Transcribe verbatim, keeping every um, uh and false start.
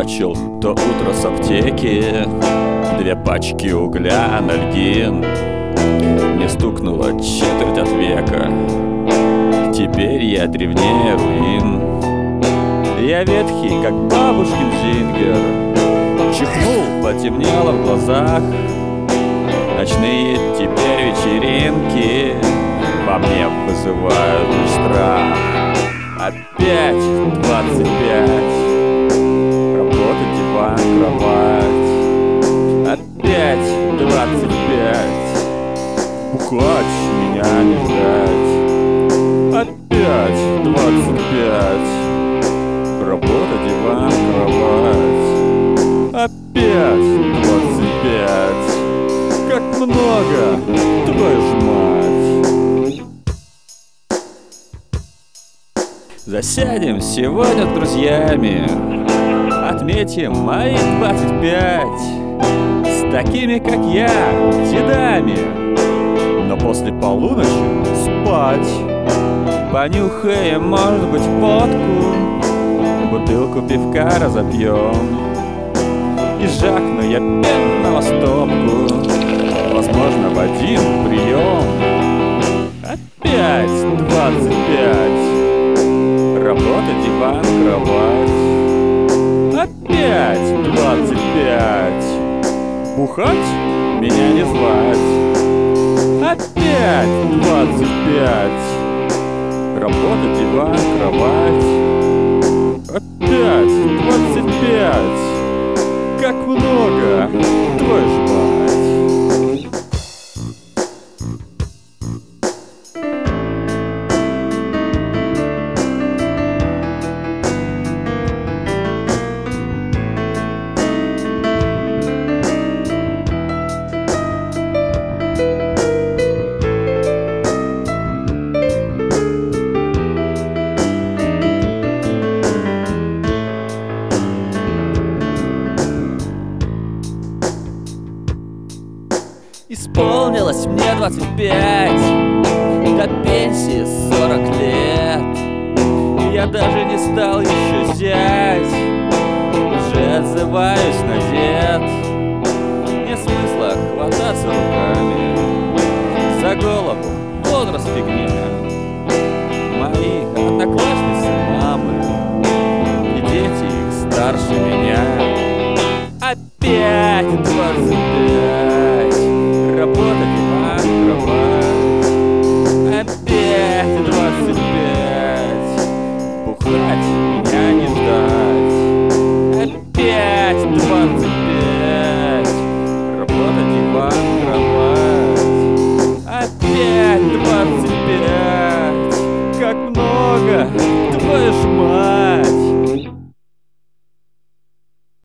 Выскочил то утро с аптеки, две пачки угля, анальгин. Мне стукнуло четверть от века, теперь я древнее руин. Я ветхий, как бабушкин зингер, чихнул, потемнело в глазах. Ночные теперь вечеринки во мне вызывают лишь страх. Опять двадцать пять, работа, диван, кровать. Опять двадцать пять, бухать, меня не ждать. Опять двадцать пять, работа, диван, кровать. Опять двадцать пять, как много, твою ж мать. Засядем сегодня с друзьями, отметим мои двадцать пять с такими, как я, дедами. Но после полуночи спать. Понюхаем, может быть, водку, бутылку пивка разопьем. И жахну я пенного стопку, возможно, в один прием. Опять двадцать пять, работа, диван, кровать. Опять двадцать пять, бухать, меня не звать. Опять двадцать пять, работа, диван, кровать. Опять двадцать пять, как много, твою ж мать. Исполнилось мне двадцать пять, до пенсии сорок лет. Я даже не стал еще зять, уже отзываюсь на дед. Нет смысла хвататься руками за голову, возраст фигня. Мои одноклассницы мамы и дети их старше меня. Опять двадцать пять, работа, диван, кровать. Опять двадцать пять, бухать,